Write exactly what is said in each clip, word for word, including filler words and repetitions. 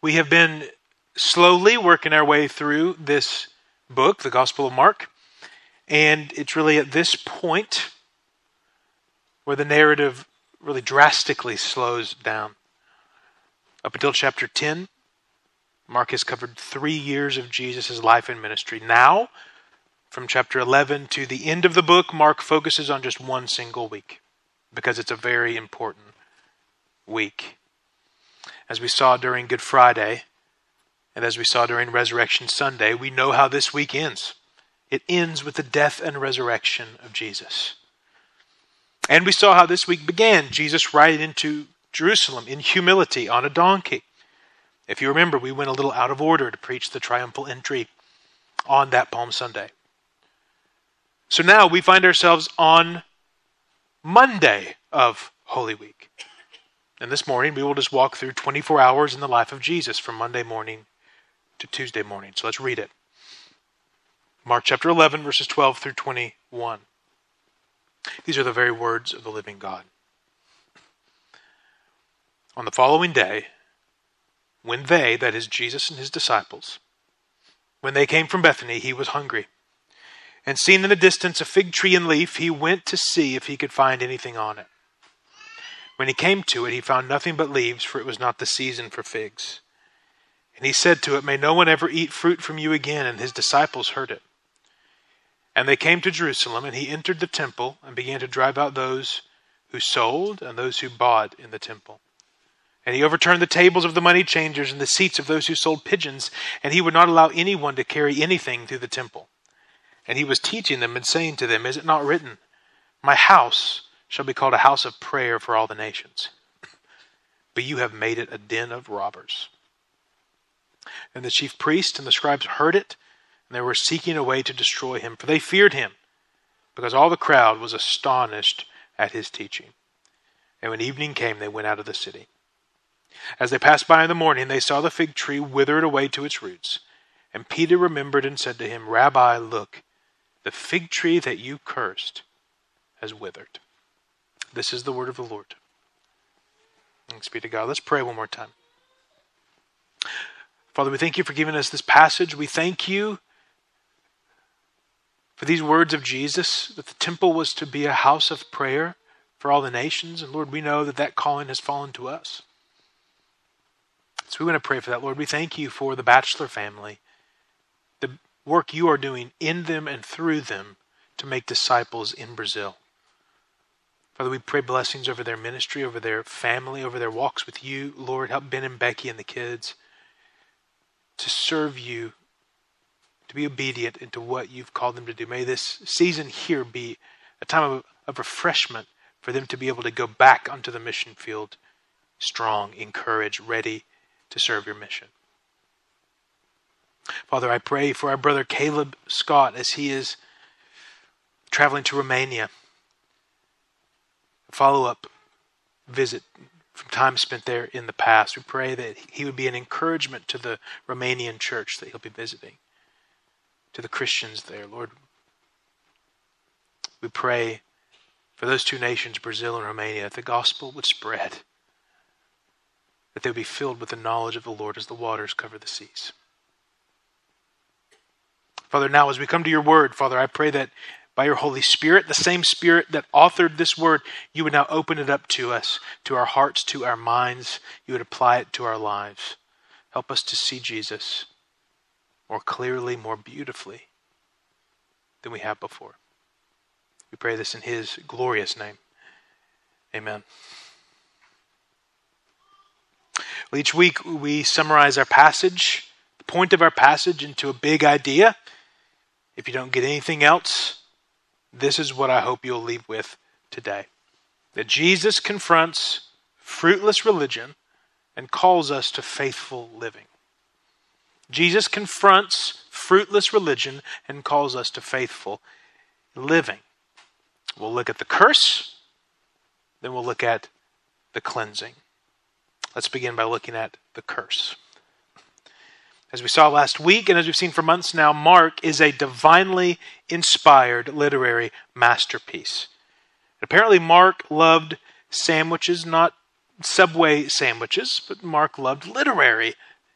We have been slowly working our way through this book, the Gospel of Mark, and it's really at this point where the narrative really drastically slows down. Up until chapter ten, Mark has covered three years of Jesus' life and ministry. Now, from chapter eleven to the end of the book, Mark focuses on just one single week, because it's a very important week. As we saw during Good Friday, and as we saw during Resurrection Sunday, we know how this week ends. It ends with the death and resurrection of Jesus. And we saw how this week began. Jesus riding into Jerusalem in humility on a donkey. If you remember, we went a little out of order to preach the triumphal entry on that Palm Sunday. So now we find ourselves on Monday of Holy Week. And this morning we will just walk through twenty-four hours in the life of Jesus from Monday morning to Tuesday morning. So let's read it. Mark chapter eleven, verses twelve through twenty-one. These are the very words of the living God. On the following day, when they, that is Jesus and his disciples, when they came from Bethany, he was hungry. And seeing in the distance a fig tree in leaf, he went to see if he could find anything on it. When he came to it, he found nothing but leaves, for it was not the season for figs. And he said to it, "May no one ever eat fruit from you again." And his disciples heard it. And they came to Jerusalem, and he entered the temple and began to drive out those who sold and those who bought in the temple. And he overturned the tables of the money changers and the seats of those who sold pigeons, and he would not allow anyone to carry anything through the temple. And he was teaching them and saying to them, "Is it not written, 'My house shall be called a house of prayer for all the nations'? But you have made it a den of robbers." And the chief priests and the scribes heard it, and they were seeking a way to destroy him, for they feared him, because all the crowd was astonished at his teaching. And when evening came, they went out of the city. As they passed by in the morning, they saw the fig tree withered away to its roots. And Peter remembered and said to him, "Rabbi, look, the fig tree that you cursed has withered." This is the word of the Lord. Thanks be to God. Let's pray one more time. Father, we thank you for giving us this passage. We thank you for these words of Jesus, that the temple was to be a house of prayer for all the nations. And Lord, we know that that calling has fallen to us. So we want to pray for that, Lord. We thank you for the Batchelor family, the work you are doing in them and through them to make disciples in Brazil. Father, we pray blessings over their ministry, over their family, over their walks with you. Lord, help Ben and Becky and the kids to serve you, to be obedient into what you've called them to do. May this season here be a time of, of refreshment for them to be able to go back onto the mission field strong, encouraged, ready to serve your mission. Father, I pray for our brother Caleb Scott as he is traveling to Romania. A follow-up visit from time spent there in the past. We pray that he would be an encouragement to the Romanian church that he'll be visiting, to the Christians there. Lord, we pray for those two nations, Brazil and Romania, that the gospel would spread, that they would be filled with the knowledge of the Lord as the waters cover the seas. Father, now as we come to your word, Father, I pray that by your Holy Spirit, the same Spirit that authored this word, you would now open it up to us, to our hearts, to our minds. You would apply it to our lives. Help us to see Jesus more clearly, more beautifully than we have before. We pray this in his glorious name. Amen. Well, each week we summarize our passage, the point of our passage, into a big idea. If you don't get anything else, this is what I hope you'll leave with today. That Jesus confronts fruitless religion and calls us to faithful living. Jesus confronts fruitless religion and calls us to faithful living. We'll look at the curse, then we'll look at the cleansing. Let's begin by looking at the curse. As we saw last week, and as we've seen for months now, Mark is a divinely inspired literary masterpiece. Apparently Mark loved sandwiches, not Subway sandwiches, but Mark loved literary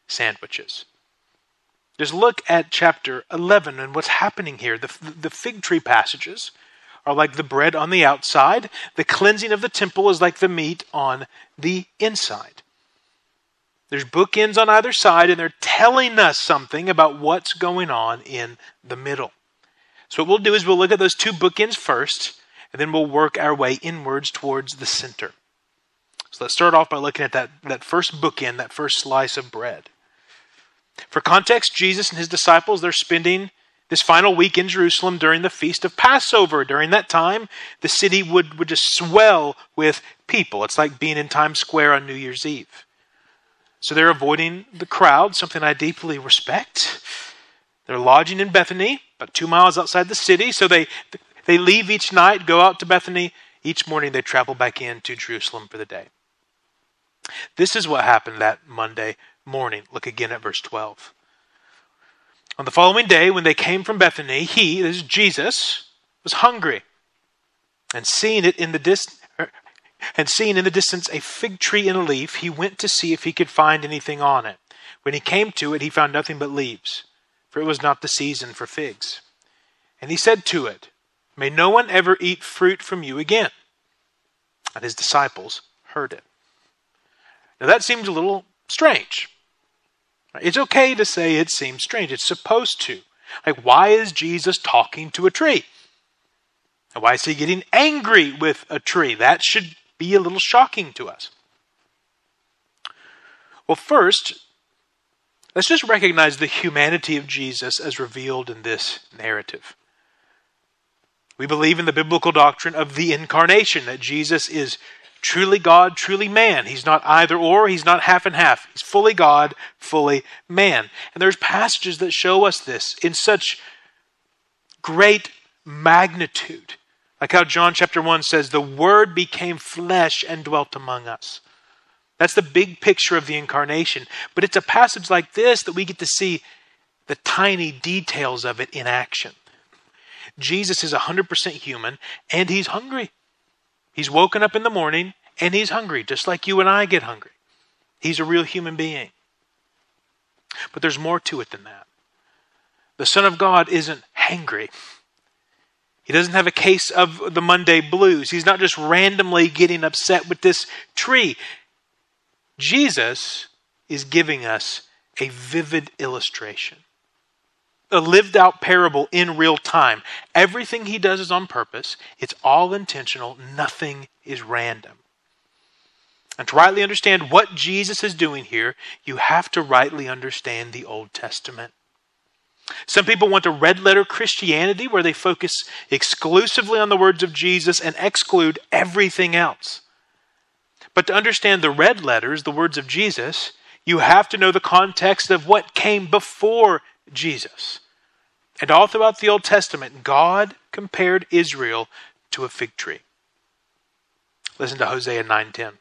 sandwiches. Just look at chapter eleven and what's happening here. The, the fig tree passages are like the bread on the outside. The cleansing of the temple is like the meat on the inside. There's bookends on either side, and they're telling us something about what's going on in the middle. So what we'll do is we'll look at those two bookends first, and then we'll work our way inwards towards the center. So let's start off by looking at that, that first bookend, that first slice of bread. For context, Jesus and his disciples, they're spending this final week in Jerusalem during the Feast of Passover. During that time, the city would, would just swell with people. It's like being in Times Square on New Year's Eve. So they're avoiding the crowd, something I deeply respect. They're lodging in Bethany, about two miles outside the city. So they they leave each night, go out to Bethany. Each morning they travel back into Jerusalem for the day. This is what happened that Monday morning. Look again at verse twelve. On the following day, when they came from Bethany, he, this is Jesus, was hungry. And seeing it in the distance, and seeing in the distance a fig tree in a leaf, he went to see if he could find anything on it. When he came to it, he found nothing but leaves, for it was not the season for figs. And he said to it, "May no one ever eat fruit from you again." And his disciples heard it. Now that seems a little strange. It's okay to say it seems strange. It's supposed to. Like, why is Jesus talking to a tree? And why is he getting angry with a tree? That should be a little shocking to us. Well, first, let's just recognize the humanity of Jesus as revealed in this narrative. We believe in the biblical doctrine of the incarnation, that Jesus is truly God, truly man. He's not either or, he's not half and half. He's fully God, fully man. And there's passages that show us this in such great magnitude. Like how John chapter one says, the Word became flesh and dwelt among us. That's the big picture of the incarnation. But it's a passage like this that we get to see the tiny details of it in action. Jesus is one hundred percent human, and he's hungry. He's woken up in the morning, and he's hungry, just like you and I get hungry. He's a real human being. But there's more to it than that. The Son of God isn't hangry. He doesn't have a case of the Monday blues. He's not just randomly getting upset with this tree. Jesus is giving us a vivid illustration. A lived out parable in real time. Everything he does is on purpose. It's all intentional. Nothing is random. And to rightly understand what Jesus is doing here, you have to rightly understand the Old Testament. Some people want a red letter Christianity where they focus exclusively on the words of Jesus and exclude everything else. But to understand the red letters, the words of Jesus, you have to know the context of what came before Jesus. And all throughout the Old Testament, God compared Israel to a fig tree. Listen to Hosea nine ten.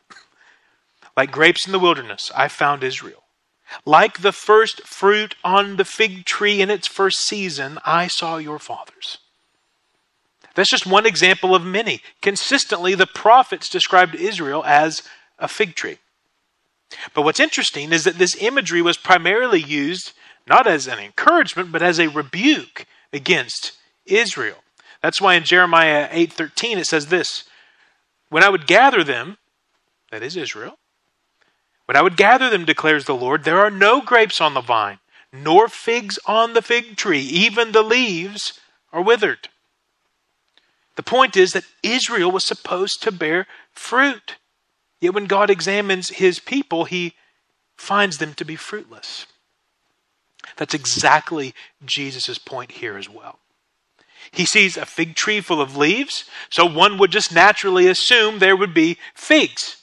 Like grapes in the wilderness, I found Israel. Like the first fruit on the fig tree in its first season, I saw your fathers. That's just one example of many. Consistently, the prophets described Israel as a fig tree. But what's interesting is that this imagery was primarily used not as an encouragement, but as a rebuke against Israel. That's why in Jeremiah eight thirteen it says this, when I would gather them, that is Israel, when I would gather them, declares the Lord, there are no grapes on the vine, nor figs on the fig tree. Even the leaves are withered. The point is that Israel was supposed to bear fruit. Yet when God examines his people, he finds them to be fruitless. That's exactly Jesus' point here as well. He sees a fig tree full of leaves, so one would just naturally assume there would be figs.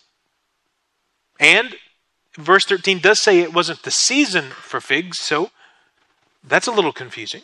And verse thirteen does say it wasn't the season for figs, so that's a little confusing.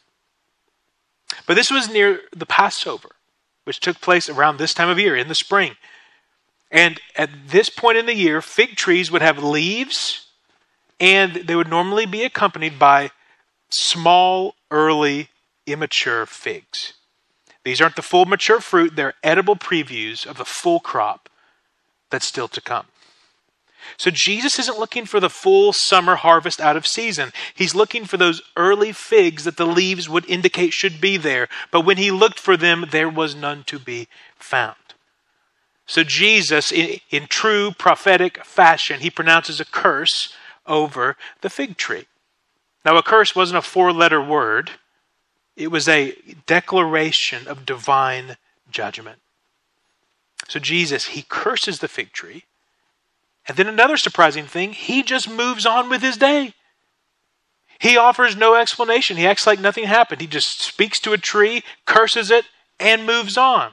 But this was near the Passover, which took place around this time of year, in the spring. And at this point in the year, fig trees would have leaves, and they would normally be accompanied by small, early, immature figs. These aren't the full mature fruit, they're edible previews of the full crop that's still to come. So Jesus isn't looking for the full summer harvest out of season. He's looking for those early figs that the leaves would indicate should be there. But when he looked for them, there was none to be found. So Jesus, in, in true prophetic fashion, he pronounces a curse over the fig tree. Now, a curse wasn't a four-letter word. It was a declaration of divine judgment. So Jesus, he curses the fig tree. And then another surprising thing, he just moves on with his day. He offers no explanation. He acts like nothing happened. He just speaks to a tree, curses it, and moves on.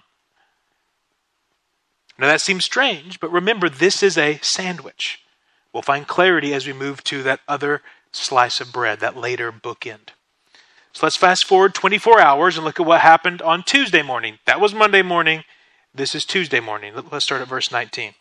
Now that seems strange, but remember, this is a sandwich. We'll find clarity as we move to that other slice of bread, that later bookend. So let's fast forward twenty-four hours and look at what happened on Tuesday morning. That was Monday morning. This is Tuesday morning. Let's start at verse nineteen.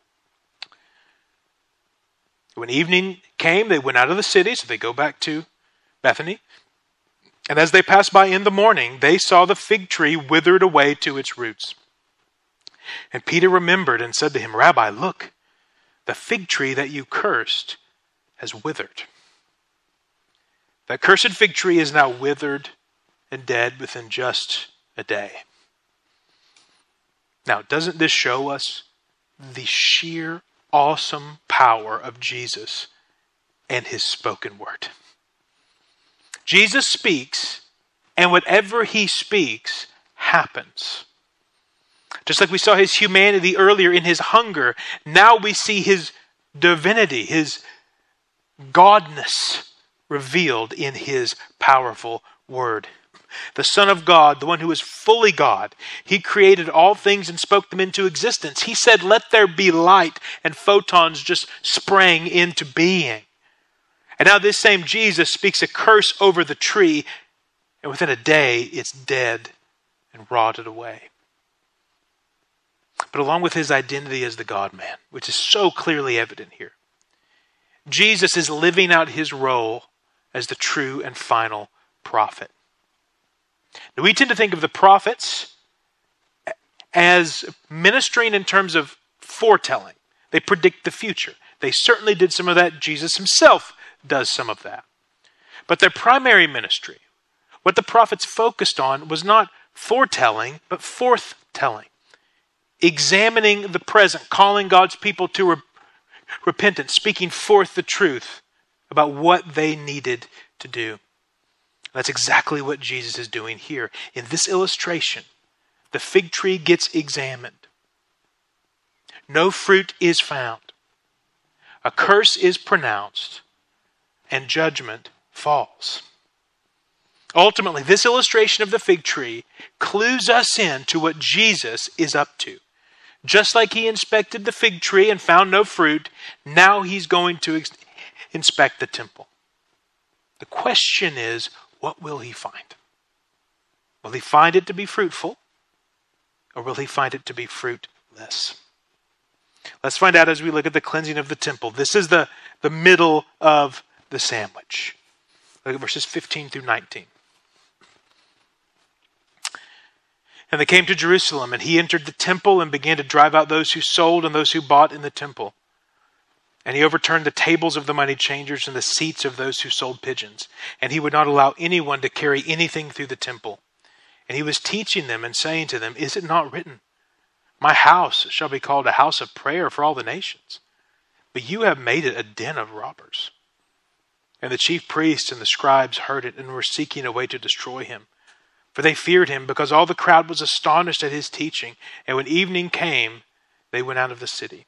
When evening came, they went out of the city, so they go back to Bethany. And as they passed by in the morning, they saw the fig tree withered away to its roots. And Peter remembered and said to him, Rabbi, look, the fig tree that you cursed has withered. That cursed fig tree is now withered and dead within just a day. Now, doesn't this show us the sheer awesome power of Jesus and his spoken word? Jesus speaks, and whatever he speaks happens. Just like we saw his humanity earlier in his hunger, now we see his divinity, his godness revealed in his powerful word. The Son of God, the one who is fully God, he created all things and spoke them into existence. He said, let there be light, and photons just sprang into being. And now this same Jesus speaks a curse over the tree, and within a day it's dead and rotted away. But along with his identity as the God-man, which is so clearly evident here, Jesus is living out his role as the true and final prophet. Now, we tend to think of the prophets as ministering in terms of foretelling. They predict the future. They certainly did some of that. Jesus himself does some of that. But their primary ministry, what the prophets focused on, was not foretelling, but forthtelling. Examining the present, calling God's people to re- repentance, speaking forth the truth about what they needed to do. That's exactly what Jesus is doing here. In this illustration, the fig tree gets examined. No fruit is found. A curse is pronounced, and judgment falls. Ultimately, this illustration of the fig tree clues us in to what Jesus is up to. Just like he inspected the fig tree and found no fruit, now he's going to ex- inspect the temple. The question is, what will he find? Will he find it to be fruitful, or will he find it to be fruitless? Let's find out as we look at the cleansing of the temple. This is the, the middle of the sandwich. Look at verses fifteen through nineteen. And they came to Jerusalem, and he entered the temple and began to drive out those who sold and those who bought in the temple. And he overturned the tables of the money changers and the seats of those who sold pigeons. And he would not allow anyone to carry anything through the temple. And he was teaching them and saying to them, is it not written, my house shall be called a house of prayer for all the nations? But you have made it a den of robbers. And the chief priests and the scribes heard it and were seeking a way to destroy him. For they feared him, because all the crowd was astonished at his teaching. And when evening came, they went out of the city.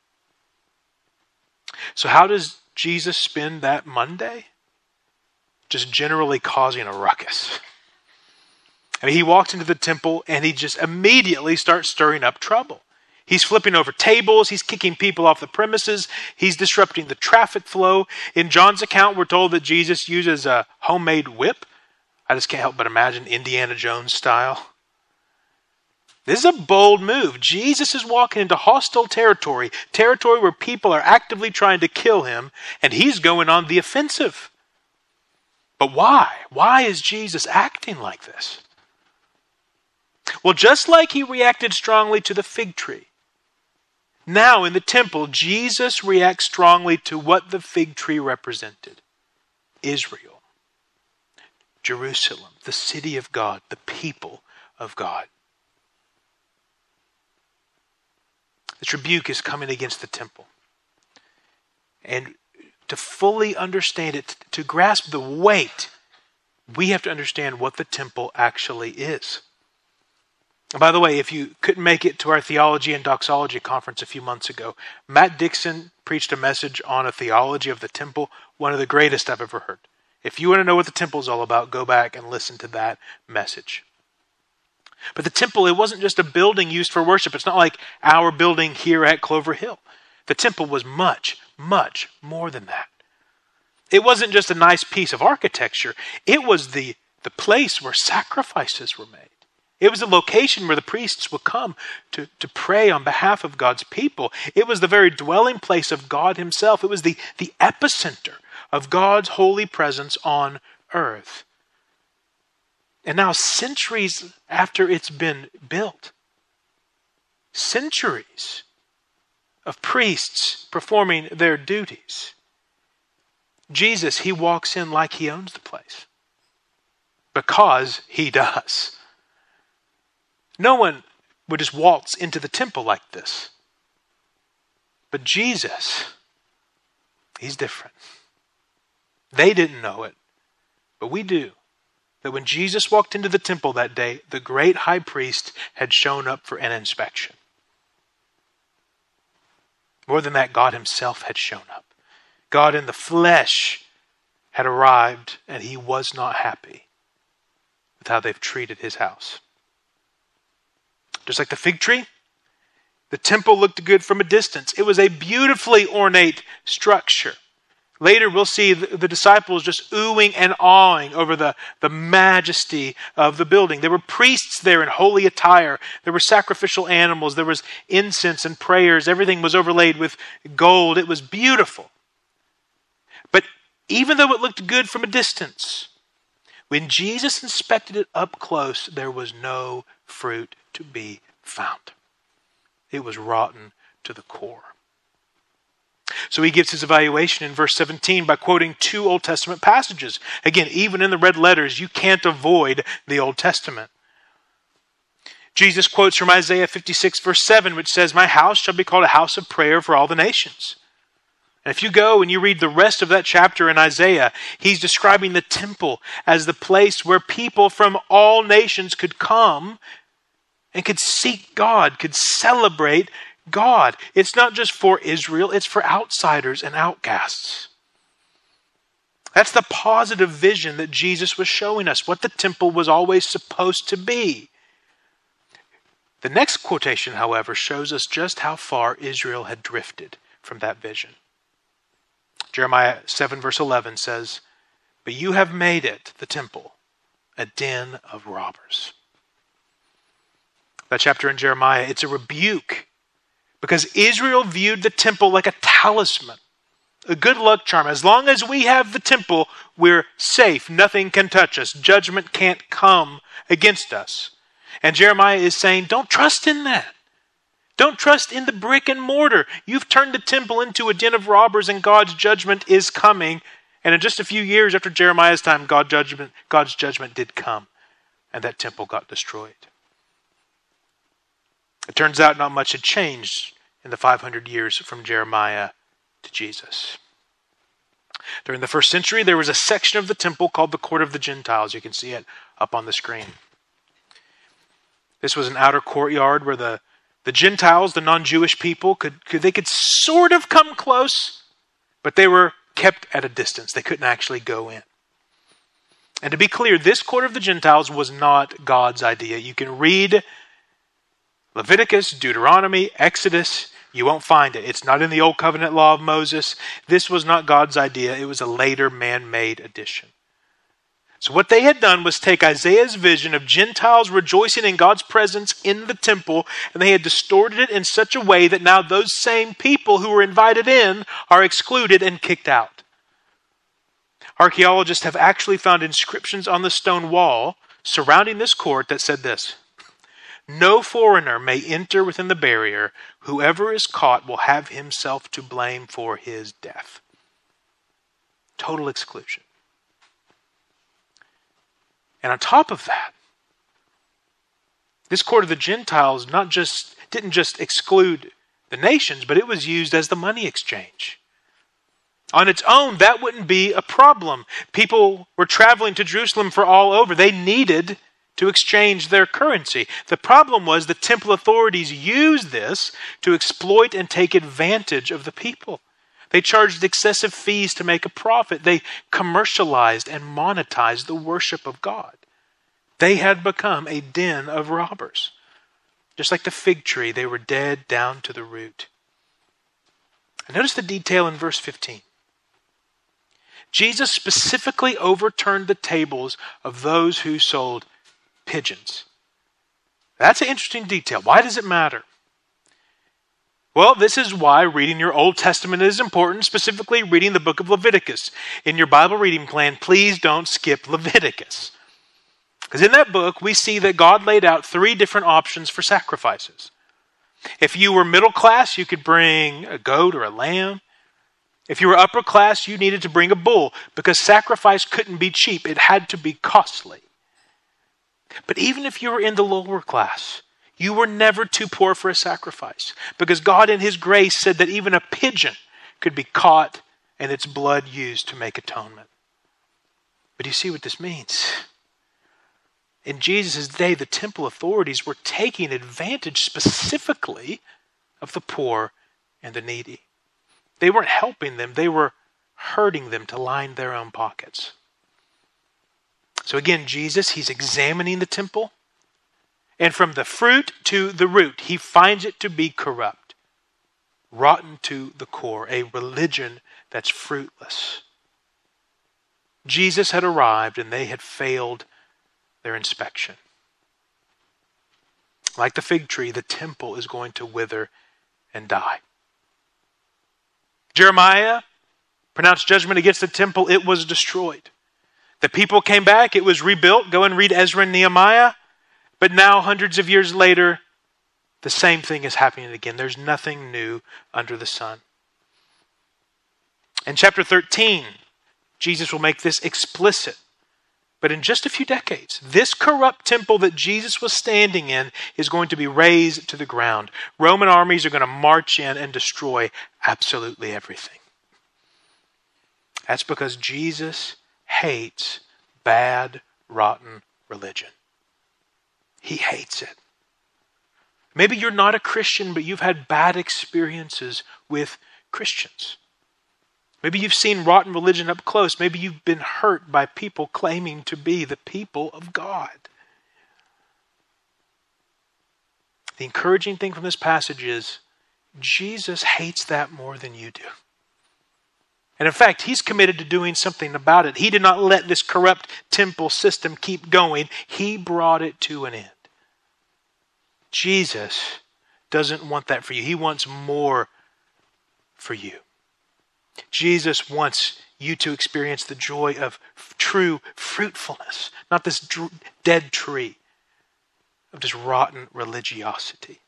So how does Jesus spend that Monday? Just generally causing a ruckus. I mean, he walks into the temple and he just immediately starts stirring up trouble. He's flipping over tables. He's kicking people off the premises. He's disrupting the traffic flow. In John's account, we're told that Jesus uses a homemade whip. I just can't help but imagine Indiana Jones style. This is a bold move. Jesus is walking into hostile territory, territory where people are actively trying to kill him, and he's going on the offensive. But why? Why is Jesus acting like this? Well, just like he reacted strongly to the fig tree, Now in the temple, Jesus reacts strongly to what the fig tree represented. Israel, Jerusalem, the city of God, the people of God. This rebuke is coming against the temple. And to fully understand it, to grasp the weight, we have to understand what the temple actually is. And by the way, if you couldn't make it to our theology and doxology conference a few months ago, Matt Dixon preached a message on a theology of the temple, one of the greatest I've ever heard. If you want to know what the temple is all about, go back and listen to that message. But the temple, it wasn't just a building used for worship. It's not like our building here at Clover Hill. The temple was much, much more than that. It wasn't just a nice piece of architecture. It was the, the place where sacrifices were made. It was the location where the priests would come to, to pray on behalf of God's people. It was the very dwelling place of God himself. It was the, the epicenter of God's holy presence on earth. And now, centuries after it's been built, centuries of priests performing their duties, Jesus, he walks in like he owns the place. Because he does. No one would just waltz into the temple like this. But Jesus, he's different. They didn't know it, but we do. That when Jesus walked into the temple that day, the great high priest had shown up for an inspection. More than that, God himself had shown up. God in the flesh had arrived, and he was not happy with how they've treated his house. Just like the fig tree, the temple looked good from a distance. It was a beautifully ornate structure. Later we'll see the, the disciples just oohing and awing over the, the majesty of the building. There were priests there in holy attire. There were sacrificial animals. There was incense and prayers. Everything was overlaid with gold. It was beautiful. But even though it looked good from a distance, when Jesus inspected it up close, there was no fruit to be found. It was rotten to the core. So he gives his evaluation in verse seventeen by quoting two Old Testament passages. Again, even in the red letters, you can't avoid the Old Testament. Jesus quotes from Isaiah fifty-six verse seven, which says, "My house shall be called a house of prayer for all the nations." And if you go and you read the rest of that chapter in Isaiah, he's describing the temple as the place where people from all nations could come and could seek God, could celebrate God. It's not just for Israel, it's for outsiders and outcasts. That's the positive vision that Jesus was showing us, what the temple was always supposed to be. The next quotation, however, shows us just how far Israel had drifted from that vision. Jeremiah seven verse eleven says, "But you have made it, the temple, a den of robbers." That chapter in Jeremiah, it's a rebuke because Israel viewed the temple like a talisman, a good luck charm. As long as we have the temple, we're safe. Nothing can touch us. Judgment can't come against us. And Jeremiah is saying, don't trust in that. Don't trust in the brick and mortar. You've turned the temple into a den of robbers and God's judgment is coming. And in just a few years after Jeremiah's time, God judgment, God's judgment did come and that temple got destroyed. It turns out not much had changed in the five hundred years from Jeremiah to Jesus. During the first century, there was a section of the temple called the Court of the Gentiles. You can see it up on the screen. This was an outer courtyard where the, the Gentiles, the non-Jewish people, could, could they could sort of come close, but they were kept at a distance. They couldn't actually go in. And to be clear, this Court of the Gentiles was not God's idea. You can read Leviticus, Deuteronomy, Exodus. You won't find it. It's not in the Old Covenant law of Moses. This was not God's idea. It was a later man-made addition. So what they had done was take Isaiah's vision of Gentiles rejoicing in God's presence in the temple, and they had distorted it in such a way that now those same people who were invited in are excluded and kicked out. Archaeologists have actually found inscriptions on the stone wall surrounding this court that said this: No foreigner may enter within the barrier. Whoever is caught will have himself to blame for his death. Total exclusion. And on top of that, this court of the Gentiles not just didn't just exclude the nations, but it was used as the money exchange. On its own, that wouldn't be a problem. People were traveling to Jerusalem for all over. They needed to exchange their currency. The problem was the temple authorities used this to exploit and take advantage of the people. They charged excessive fees to make a profit. They commercialized and monetized the worship of God. They had become a den of robbers. Just like the fig tree, they were dead down to the root. And notice the detail in verse fifteen. Jesus specifically overturned the tables of those who sold pigeons. That's an interesting detail. Why does it matter? Well, this is why reading your Old Testament is important, specifically reading the book of Leviticus. In your Bible reading plan, please don't skip Leviticus. Because in that book, we see that God laid out three different options for sacrifices. If you were middle class, you could bring a goat or a lamb. If you were upper class, you needed to bring a bull, because sacrifice couldn't be cheap. It had to be costly. But even if you were in the lower class, you were never too poor for a sacrifice, because God in his grace said that even a pigeon could be caught and its blood used to make atonement. But you see what this means? In Jesus' day, the temple authorities were taking advantage specifically of the poor and the needy. They weren't helping them, they were hurting them to line their own pockets. So again, Jesus, he's examining the temple, and from the fruit to the root, he finds it to be corrupt, rotten to the core, a religion that's fruitless. Jesus had arrived and they had failed their inspection. Like the fig tree, the temple is going to wither and die. Jeremiah pronounced judgment against the temple. It was destroyed. The people came back. It was rebuilt. Go and read Ezra and Nehemiah. But now, hundreds of years later, the same thing is happening again. There's nothing new under the sun. In chapter thirteen, Jesus will make this explicit. But in just a few decades, this corrupt temple that Jesus was standing in is going to be razed to the ground. Roman armies are going to march in and destroy absolutely everything. That's because Jesus hates bad, rotten religion. He hates it. Maybe you're not a Christian, but you've had bad experiences with Christians. Maybe you've seen rotten religion up close. Maybe you've been hurt by people claiming to be the people of God. The encouraging thing from this passage is Jesus hates that more than you do. And in fact, he's committed to doing something about it. He did not let this corrupt temple system keep going. He brought it to an end. Jesus doesn't want that for you. He wants more for you. Jesus wants you to experience the joy of true fruitfulness, not this dr- dead tree of just rotten religiosity.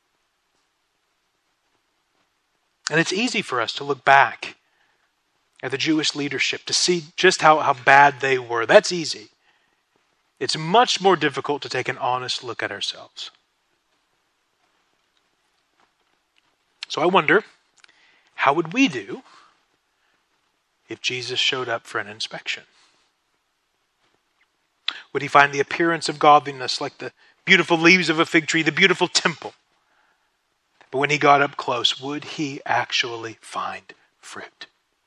And it's easy for us to look back at the Jewish leadership to see just how, how bad they were. That's easy. It's much more difficult to take an honest look at ourselves. So I wonder, how would we do if Jesus showed up for an inspection? Would he find the appearance of godliness like the beautiful leaves of a fig tree, the beautiful temple? But when he got up close, would he actually find fruit?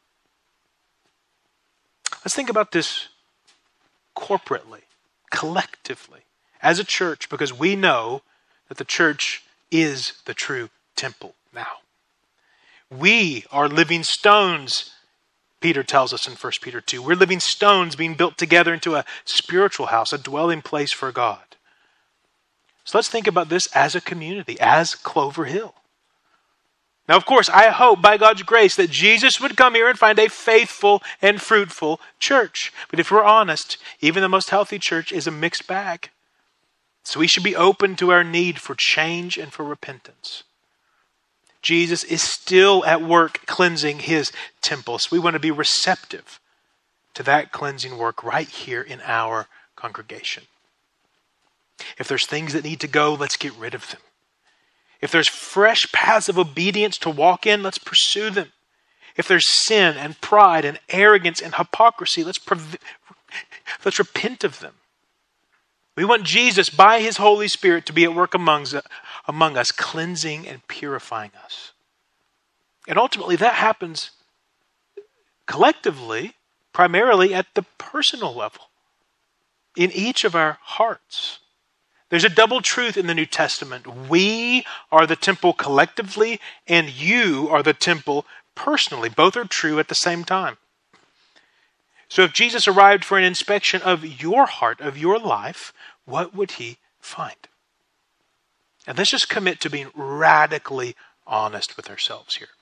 Let's think about this corporately, collectively, as a church, because we know that the church is the true temple now. We are living stones, Peter tells us in First Peter two. We're living stones being built together into a spiritual house, a dwelling place for God. So let's think about this as a community, as Clover Hill. Now, of course, I hope by God's grace that Jesus would come here and find a faithful and fruitful church. But if we're honest, even the most healthy church is a mixed bag. So we should be open to our need for change and for repentance. Jesus is still at work cleansing his temple. So we want to be receptive to that cleansing work right here in our congregation. If there's things that need to go, let's get rid of them. If there's fresh paths of obedience to walk in, let's pursue them. If there's sin and pride and arrogance and hypocrisy, let's, prev- let's repent of them. We want Jesus, by his Holy Spirit, to be at work among, among us, cleansing and purifying us. And ultimately, that happens collectively, primarily at the personal level, in each of our hearts. There's a double truth in the New Testament. We are the temple collectively, and you are the temple personally. Both are true at the same time. So if Jesus arrived for an inspection of your heart, of your life, what would he find? And let's just commit to being radically honest with ourselves here.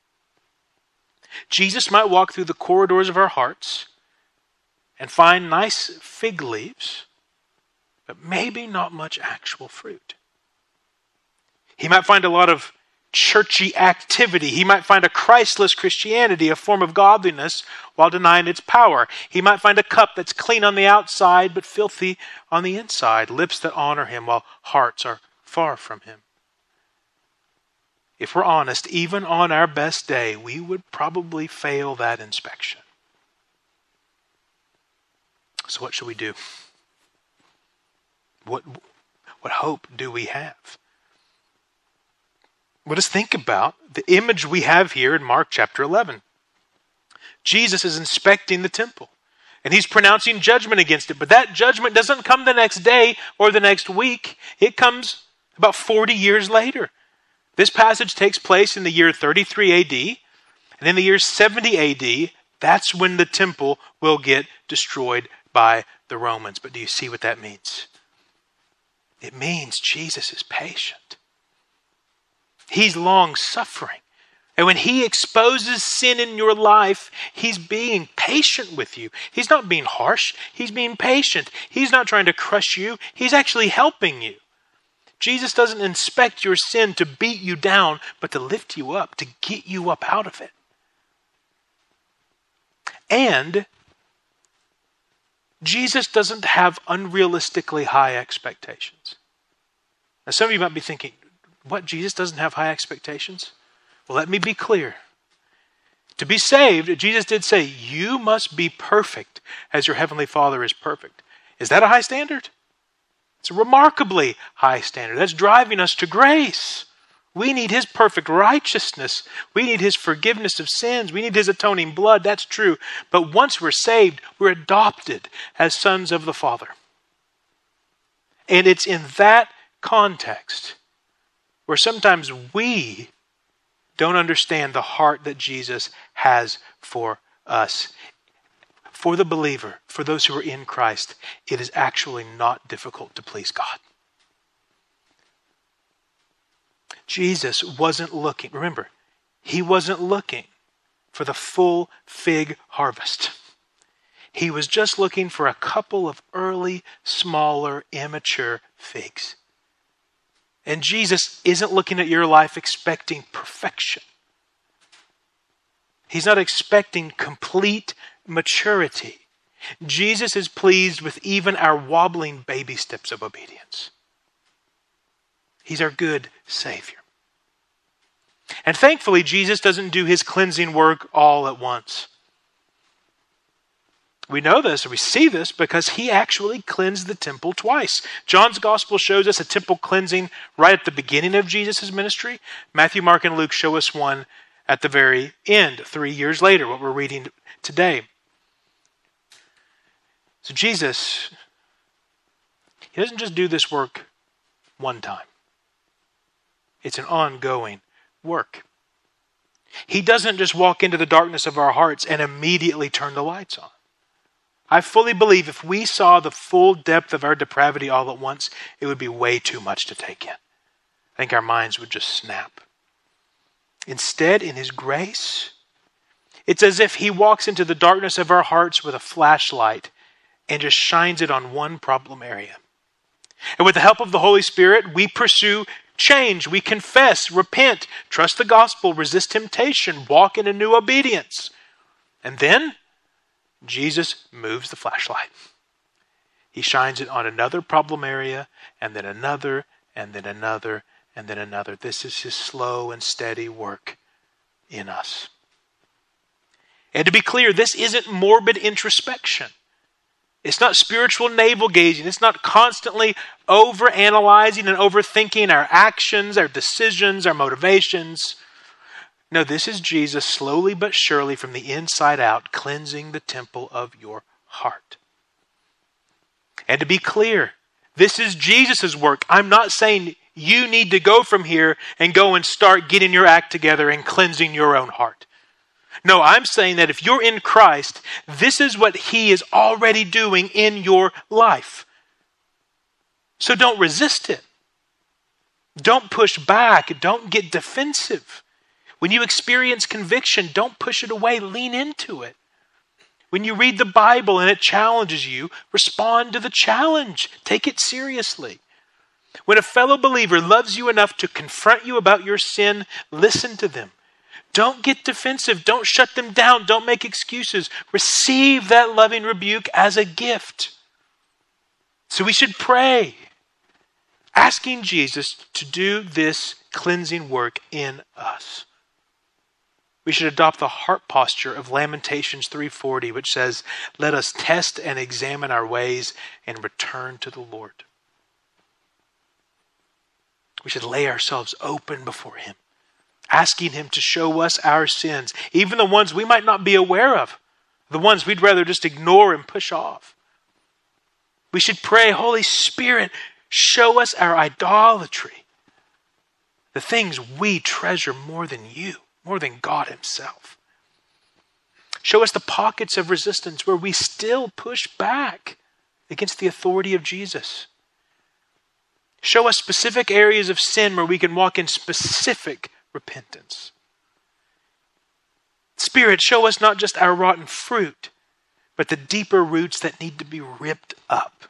Jesus might walk through the corridors of our hearts and find nice fig leaves, but maybe not much actual fruit. He might find a lot of churchy activity. He might find a Christless Christianity, a form of godliness, while denying its power. He might find a cup that's clean on the outside, but filthy on the inside, lips that honor him while hearts are far from him. If we're honest, even on our best day, we would probably fail that inspection. So what should we do? What, what hope do we have? Let us think about the image we have here in Mark chapter eleven. Jesus is inspecting the temple, and he's pronouncing judgment against it. But that judgment doesn't come the next day or the next week. It comes about forty years later. This passage takes place in the year thirty-three A D, and in the year seventy A D, that's when the temple will get destroyed by the Romans. But do you see what that means? It means Jesus is patient. He's long-suffering. And when he exposes sin in your life, he's being patient with you. He's not being harsh. He's being patient. He's not trying to crush you. He's actually helping you. Jesus doesn't inspect your sin to beat you down, but to lift you up, to get you up out of it. And Jesus doesn't have unrealistically high expectations. Now, some of you might be thinking, what, Jesus doesn't have high expectations? Well, let me be clear. To be saved, Jesus did say, you must be perfect as your heavenly Father is perfect. Is that a high standard? It's a remarkably high standard. That's driving us to grace. We need his perfect righteousness. We need his forgiveness of sins. We need his atoning blood. That's true. But once we're saved, we're adopted as sons of the Father. And it's in that context where sometimes we don't understand the heart that Jesus has for us. For the believer, for those who are in Christ, it is actually not difficult to please God. Jesus wasn't looking, remember, he wasn't looking for the full fig harvest. He was just looking for a couple of early, smaller, immature figs. And Jesus isn't looking at your life expecting perfection. He's not expecting complete maturity. Jesus is pleased with even our wobbling baby steps of obedience. He's our good Savior. And thankfully, Jesus doesn't do his cleansing work all at once. We know this, or we see this, because he actually cleansed the temple twice. John's gospel shows us a temple cleansing right at the beginning of Jesus' ministry. Matthew, Mark, and Luke show us one at the very end, three years later, what we're reading today. So Jesus, he doesn't just do this work one time. It's an ongoing work. He doesn't just walk into the darkness of our hearts and immediately turn the lights on. I fully believe if we saw the full depth of our depravity all at once, it would be way too much to take in. I think our minds would just snap. Instead, in his grace, it's as if he walks into the darkness of our hearts with a flashlight and just shines it on one problem area. And with the help of the Holy Spirit, we pursue change. We confess, repent, trust the gospel, resist temptation, walk in a new obedience. And then Jesus moves the flashlight. He shines it on another problem area, and then another, and then another, and then another. This is his slow and steady work in us. And to be clear, this isn't morbid introspection. It's not spiritual navel-gazing. It's not constantly over-analyzing and overthinking our actions, our decisions, our motivations. No, this is Jesus slowly but surely from the inside out cleansing the temple of your heart. And to be clear, this is Jesus' work. I'm not saying you need to go from here and go and start getting your act together and cleansing your own heart. No, I'm saying that if you're in Christ, this is what he is already doing in your life. So don't resist it. Don't push back. Don't get defensive. When you experience conviction, don't push it away. Lean into it. When you read the Bible and it challenges you, respond to the challenge. Take it seriously. When a fellow believer loves you enough to confront you about your sin, listen to them. Don't get defensive. Don't shut them down. Don't make excuses. Receive that loving rebuke as a gift. So we should pray, asking Jesus to do this cleansing work in us. We should adopt the heart posture of Lamentations three forty, which says, "Let us test and examine our ways and return to the Lord." We should lay ourselves open before him, asking him to show us our sins, even the ones we might not be aware of, the ones we'd rather just ignore and push off. We should pray, "Holy Spirit, show us our idolatry, the things we treasure more than you, more than God himself. Show us the pockets of resistance where we still push back against the authority of Jesus. Show us specific areas of sin where we can walk in specific repentance. Spirit, show us not just our rotten fruit, but the deeper roots that need to be ripped up."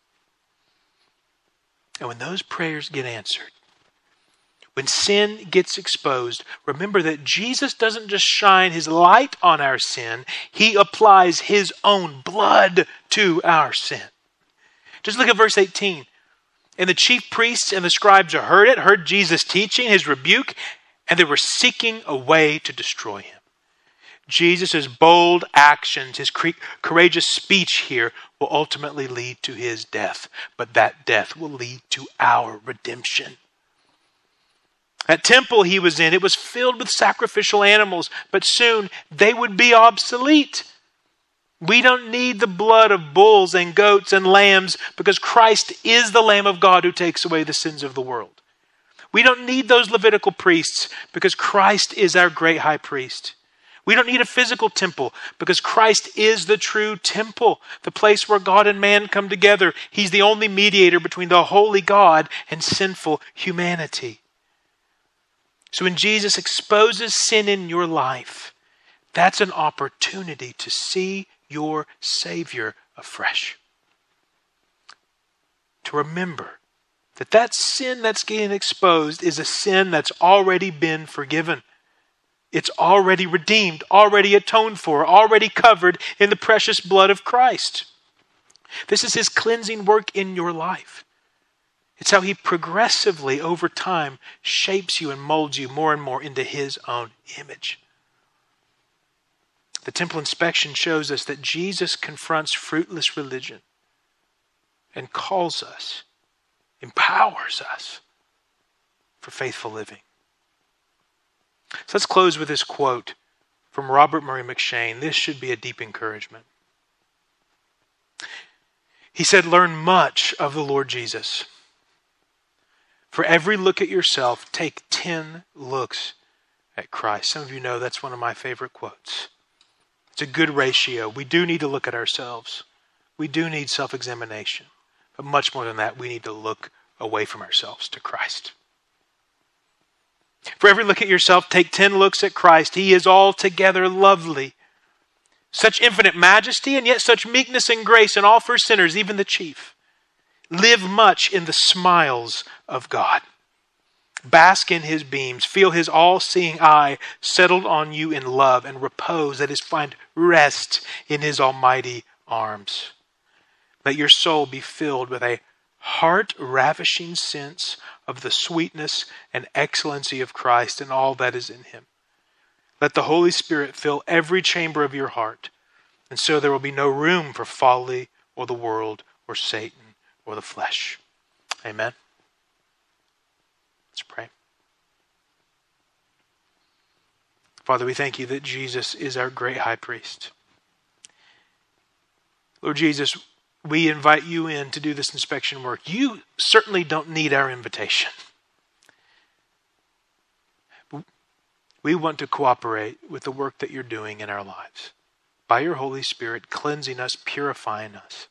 And when those prayers get answered, when sin gets exposed, remember that Jesus doesn't just shine his light on our sin, he applies his own blood to our sin. Just look at verse eighteen. And the chief priests and the scribes heard it, heard Jesus teaching, his rebuke, and they were seeking a way to destroy him. Jesus' bold actions, his courageous speech here will ultimately lead to his death. But that death will lead to our redemption. That temple he was in, it was filled with sacrificial animals, but soon they would be obsolete. We don't need the blood of bulls and goats and lambs because Christ is the Lamb of God who takes away the sins of the world. We don't need those Levitical priests because Christ is our great high priest. We don't need a physical temple because Christ is the true temple, the place where God and man come together. He's the only mediator between the holy God and sinful humanity. So when Jesus exposes sin in your life, that's an opportunity to see your Savior afresh. To remember that that sin that's getting exposed is a sin that's already been forgiven. It's already redeemed, already atoned for, already covered in the precious blood of Christ. This is his cleansing work in your life. It's how he progressively over time shapes you and molds you more and more into his own image. The temple inspection shows us that Jesus confronts fruitless religion and calls us, empowers us for faithful living. So let's close with this quote from Robert Murray McCheyne. This should be a deep encouragement. He said, "Learn much of the Lord Jesus. For every look at yourself, take ten looks at Christ." Some of you know that's one of my favorite quotes. It's a good ratio. We do need to look at ourselves. We do need self-examination. But much more than that, we need to look away from ourselves to Christ. For every look at yourself, take ten looks at Christ. He is altogether lovely. Such infinite majesty and yet such meekness and grace in all for sinners, even the chief. Live much in the smiles of God. Bask in his beams. Feel his all-seeing eye settled on you in love, and repose, that is, find rest in his almighty arms. Let your soul be filled with a heart-ravishing sense of the sweetness and excellency of Christ and all that is in him. Let the Holy Spirit fill every chamber of your heart, and so there will be no room for folly or the world or Satan or the flesh. Amen. Let's pray. Father, we thank you that Jesus is our great high priest. Lord Jesus, we invite you in to do this inspection work. You certainly don't need our invitation. We want to cooperate with the work that you're doing in our lives. By your Holy Spirit, cleansing us, purifying us.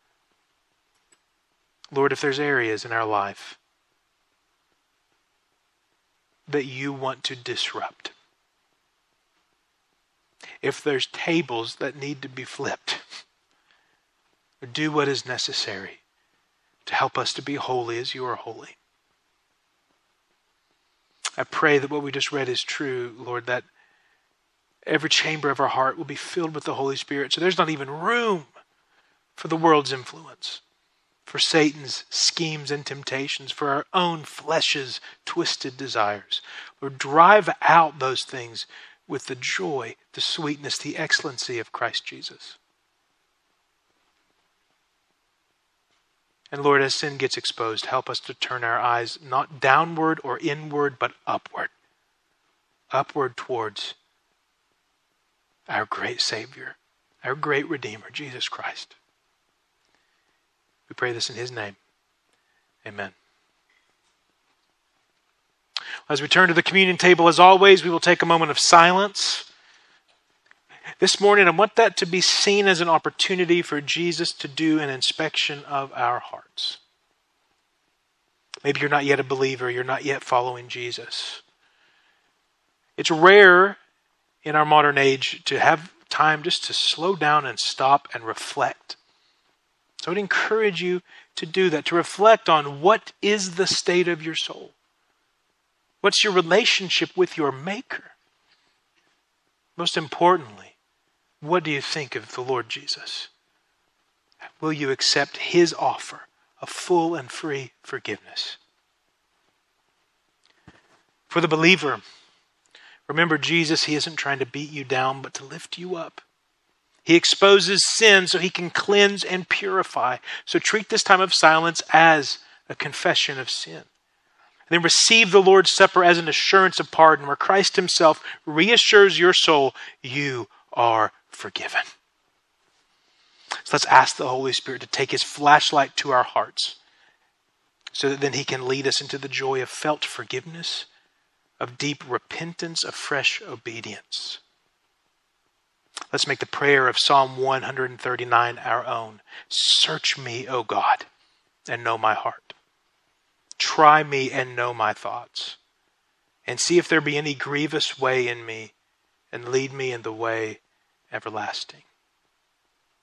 Lord, if there's areas in our life that you want to disrupt, if there's tables that need to be flipped, do what is necessary to help us to be holy as you are holy. I pray that what we just read is true, Lord, that every chamber of our heart will be filled with the Holy Spirit, so there's not even room for the world's influence, for Satan's schemes and temptations, for our own flesh's twisted desires. Lord, drive out those things with the joy, the sweetness, the excellency of Christ Jesus. And Lord, as sin gets exposed, help us to turn our eyes not downward or inward, but upward. Upward towards our great Savior, our great Redeemer, Jesus Christ. We pray this in his name. Amen. As we turn to the communion table, as always, we will take a moment of silence. This morning, I want that to be seen as an opportunity for Jesus to do an inspection of our hearts. Maybe you're not yet a believer, you're not yet following Jesus. It's rare in our modern age to have time just to slow down and stop and reflect. So I would encourage you to do that, to reflect on what is the state of your soul. What's your relationship with your Maker? Most importantly, what do you think of the Lord Jesus? Will you accept his offer of full and free forgiveness? For the believer, remember Jesus, he isn't trying to beat you down, but to lift you up. He exposes sin so he can cleanse and purify. So treat this time of silence as a confession of sin. And then receive the Lord's Supper as an assurance of pardon, where Christ himself reassures your soul, you are forgiven. So let's ask the Holy Spirit to take his flashlight to our hearts, so that then he can lead us into the joy of felt forgiveness, of deep repentance, of fresh obedience. Let's make the prayer of Psalm one thirty-nine our own. Search me, O God, and know my heart. Try me and know my thoughts, and see if there be any grievous way in me, and lead me in the way everlasting.